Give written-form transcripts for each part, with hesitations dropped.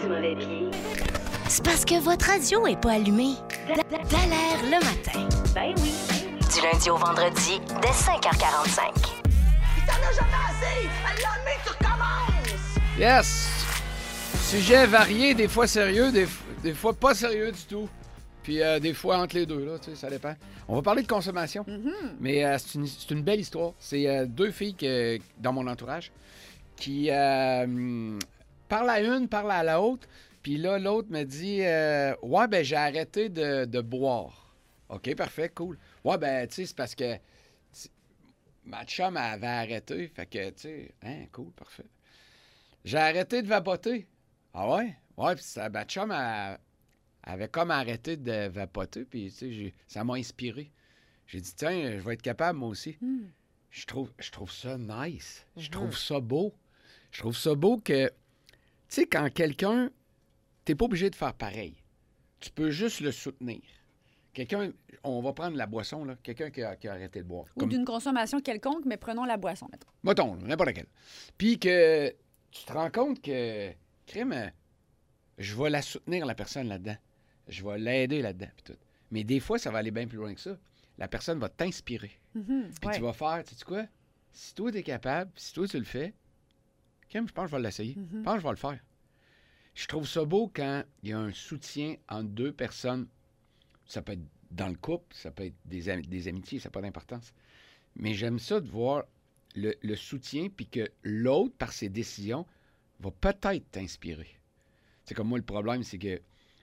du mauvais pied. C'est parce que votre radio est pas allumée. Dallaire le matin. Ben oui. Du lundi au vendredi, dès 5h45. T'en as jamais assez! À l'année, tu recommences! Yes! Sujet varié, des fois sérieux, des fois pas sérieux du tout. Puis des fois entre les deux, là, tu sais, ça dépend. On va parler de consommation, mais c'est une belle histoire. C'est deux filles dans mon entourage qui parlent à une, parlent à l'autre. Puis là, l'autre me dit ouais, ben j'ai arrêté de boire. OK, parfait, cool. Ouais, ben, tu sais, c'est parce que ma chum avait arrêté. Fait que, tu sais, cool, parfait. J'ai arrêté de vapoter. Ah ouais? Ouais, puis ma chum avait comme arrêté de vapoter. Puis, tu sais, ça m'a inspiré. J'ai dit, tiens, je vais être capable, moi aussi. Je trouve ça nice. Je trouve ça beau. Je trouve ça beau que, tu sais, quand quelqu'un, t'es pas obligé de faire pareil. Tu peux juste le soutenir. Quelqu'un, on va prendre la boisson, là. Quelqu'un qui a arrêté de boire. Ou d'une consommation quelconque, mais prenons la boisson, mettons. Mettons, n'importe laquelle. Puis que tu te rends compte que, crème, je vais la soutenir, la personne, là-dedans. Je vais l'aider là-dedans, puis tout. Mais des fois, ça va aller bien plus loin que ça. La personne va t'inspirer. Puis tu vas faire, tu sais quoi? Si toi, t'es capable, si toi, tu le fais, crème, je pense que je vais l'essayer. Je pense que je vais le faire. Je trouve ça beau quand il y a un soutien entre deux personnes. Ça peut être dans le couple, ça peut être des amitiés, ça n'a pas d'importance. Mais j'aime ça de voir le soutien, puis que l'autre, par ses décisions, va peut-être t'inspirer. C'est comme moi, le problème, c'est que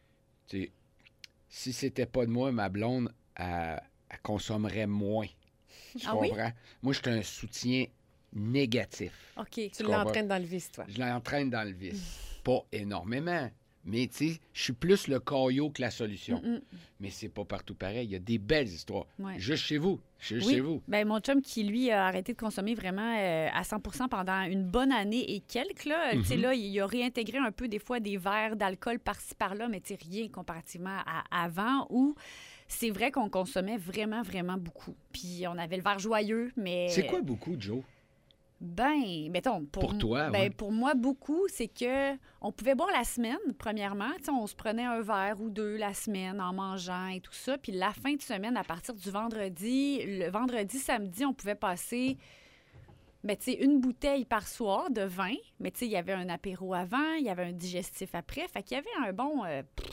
si c'était pas de moi, ma blonde, elle consommerait moins. Tu comprends? Oui? Moi, je suis un soutien négatif. OK. Tu l'entraînes dans le vice, toi. Je l'entraîne dans le vice. Pas énormément. Mais, tu sais, je suis plus le caillot que la solution. Mais c'est pas partout pareil. Il y a des belles histoires. Ouais. Juste chez vous. Juste Oui. chez vous. Ben, mon chum qui, lui, a arrêté de consommer vraiment à 100% pendant une bonne année et quelques. Là, tu sais, là, il a réintégré un peu des fois des verres d'alcool par-ci, par-là, mais tu sais, rien comparativement à avant où c'est vrai qu'on consommait vraiment, vraiment beaucoup. Puis on avait le verre joyeux, mais... C'est quoi beaucoup, Joe? Ben, mettons, Pour toi, ben, oui. pour moi, beaucoup, c'est que on pouvait boire la semaine, premièrement. Tu sais, on se prenait un verre ou deux la semaine en mangeant et tout ça. Puis la fin de semaine, à partir du vendredi, le vendredi, samedi, on pouvait passer, ben, tu sais, une bouteille par soir de vin. Mais tu sais, il y avait un apéro avant, il y avait un digestif après. Fait qu'il y avait un bon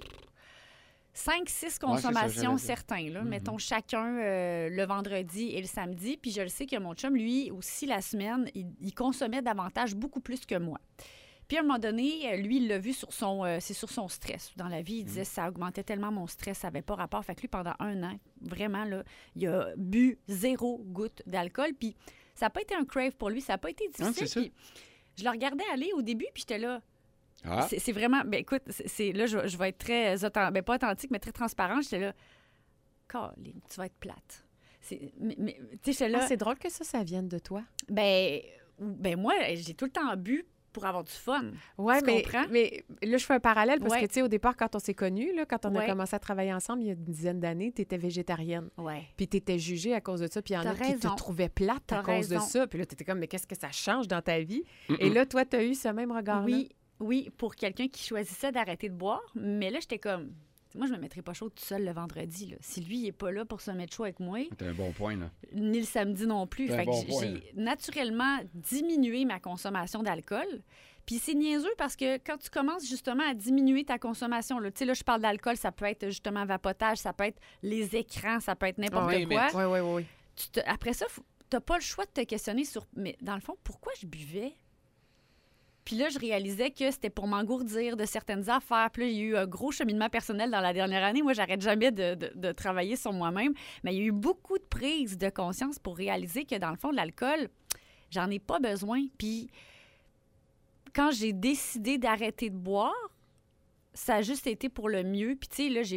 5-6 consommations certains, là. Mettons chacun le vendredi et le samedi. Puis je le sais que mon chum, lui, aussi, la semaine, il consommait davantage, beaucoup plus que moi. Puis à un moment donné, lui, il l'a vu sur c'est sur son stress. Dans la vie, il disait ça augmentait tellement mon stress, ça n'avait pas rapport. Fait que lui, pendant 1 an, vraiment, là, il a bu 0 goutte d'alcool. Puis ça n'a pas été un crave pour lui, ça n'a pas été difficile. c'est ça. Puis je le regardais aller au début, puis j'étais là... Ah. C'est vraiment... Ben écoute, là, je vais être très... pas authentique, mais très transparente. J'étais là... Colin, tu vas être plate. Mais tu sais, j'étais là... C'est drôle que ça vienne de toi. Ben moi, j'ai tout le temps bu pour avoir du fun. Oui, Tu comprends? mais là, je fais un parallèle parce Ouais. que, tu sais, au départ, quand on s'est connus, là, quand on a Ouais. commencé à travailler ensemble il y a une dizaine d'années, tu étais végétarienne. Ouais. Puis tu étais jugée à cause de ça. Puis il y en T'as a qui raison. te trouvaient plate T'as à cause de raison. ça. Puis là, tu étais comme, mais qu'est-ce que ça change dans ta vie? Et là, toi, tu as eu ce même regard-là. Oui, pour quelqu'un qui choisissait d'arrêter de boire. Mais là, j'étais comme... Moi, je me mettrais pas chaud tout seul le vendredi. Là. Si lui, il est pas là pour se mettre chaud avec moi, C'est un bon point, là. ni le samedi non plus. C'est un Fait que bon point, j'ai naturellement diminué ma consommation d'alcool. Puis c'est niaiseux parce que quand tu commences justement à diminuer ta consommation, là, tu sais, là, je parle d'alcool, ça peut être justement vapotage, ça peut être les écrans, ça peut être n'importe Oui, quoi. Oui. Après ça, t'as pas le choix de te questionner sur... Mais dans le fond, pourquoi je buvais? Puis là, je réalisais que c'était pour m'engourdir de certaines affaires. Puis là, il y a eu un gros cheminement personnel dans la dernière année. Moi, j'arrête jamais de travailler sur moi-même. Mais il y a eu beaucoup de prises de conscience pour réaliser que, dans le fond, de l'alcool, j'en ai pas besoin. Puis quand j'ai décidé d'arrêter de boire, ça a juste été pour le mieux. Puis, tu sais, là, j'ai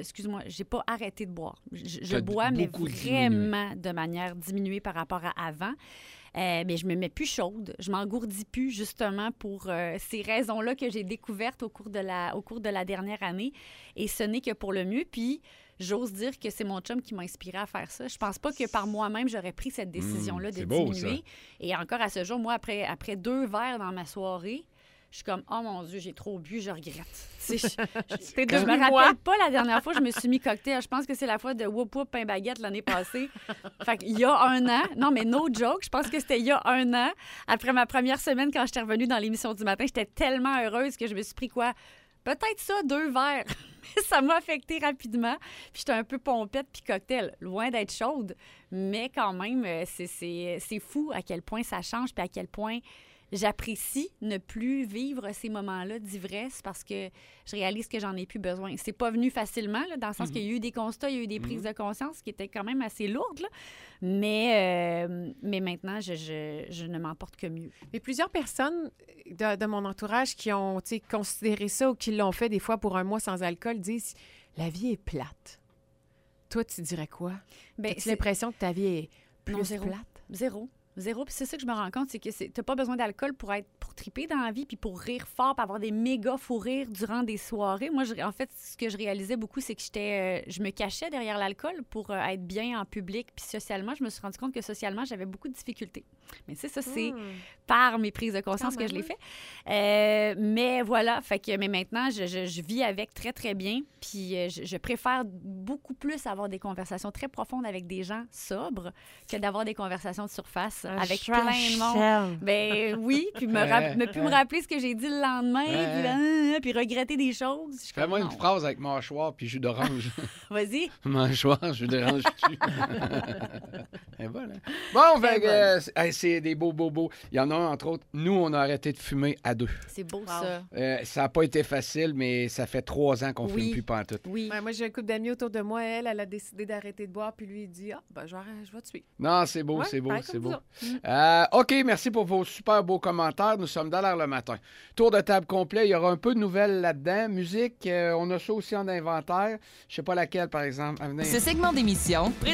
pas arrêté de boire. Je T'as bois, mais beaucoup vraiment de manière diminuée par rapport à avant. Mais je me mets plus chaude. Je m'engourdis plus, justement, pour ces raisons-là que j'ai découvertes au cours de la dernière année. Et ce n'est que pour le mieux. Puis, j'ose dire que c'est mon chum qui m'a inspiré à faire ça. Je pense pas que par moi-même, j'aurais pris cette décision-là de c'est beau, diminuer. ça. Et encore à ce jour, moi, après 2 verres dans ma soirée, je suis comme, oh mon Dieu, j'ai trop bu, je regrette. Tu sais, T'es je me devenu moi. rappelle pas la dernière fois que je me suis mis cocktail. Je pense que c'est la fois de Whoop Whoop Pain Baguette l'année passée. Fait qu'il y a un an, non mais no joke, je pense que c'était il y a un an, après ma première semaine quand j'étais revenue dans l'émission du matin, j'étais tellement heureuse que je me suis pris quoi? Peut-être ça, 2 verres. Mais ça m'a affecté rapidement. Puis j'étais un peu pompette puis cocktail, loin d'être chaude. Mais quand même, c'est fou à quel point ça change puis à quel point j'apprécie ne plus vivre ces moments-là d'ivresse parce que je réalise que j'en ai plus besoin. C'est pas venu facilement, là, dans le sens qu'il y a eu des constats, il y a eu des prises de conscience qui étaient quand même assez lourdes. Là. Mais maintenant, je ne m'en porte que mieux. Mais plusieurs personnes de mon entourage qui ont considéré ça ou qui l'ont fait des fois pour un mois sans alcool disent « La vie est plate ». Toi, tu dirais quoi? Ben, As-tu l'impression que ta vie est plus Non, zéro. plate? Zéro. Puis c'est ça que je me rends compte, c'est que t'as pas besoin d'alcool pour triper dans la vie, puis pour rire fort, puis avoir des méga fous rires durant des soirées. Moi, en fait, ce que je réalisais beaucoup, c'est que je me cachais derrière l'alcool pour être bien en public, puis socialement, je me suis rendu compte que socialement, j'avais beaucoup de difficultés. Mais c'est par mes prises de conscience que je l'ai fait. Mais voilà, mais maintenant, je vis avec très, très bien, puis je préfère beaucoup plus avoir des conversations très profondes avec des gens sobres que d'avoir des conversations de surface avec plein de monde. Ben oui, puis ne plus me rappeler ce que j'ai dit le lendemain, puis regretter des choses. Fais-moi une phrase avec mâchoire puis jus d'orange. Vas-y. Mâchoire, jus d'orange. Et voilà. Bon, c'est des beaux. Il y en a un, entre autres. Nous, on a arrêté de fumer à 2. C'est beau, ça. Ça n'a pas été facile, mais ça fait 3 ans qu'on ne fume plus pantoute. Oui. Ouais, moi, j'ai un couple d'amis autour de moi. Elle a décidé d'arrêter de boire, puis lui, il dit « je vais te suivre. » Non, c'est beau, Ouais, c'est beau, pareil c'est comme beau. ça. OK, merci pour vos super beaux commentaires. Nous sommes dans l'air le matin. Tour de table complet. Il y aura un peu de nouvelles là-dedans. Musique, on a ça aussi en inventaire. Je ne sais pas laquelle, par exemple. Ce segment d'émission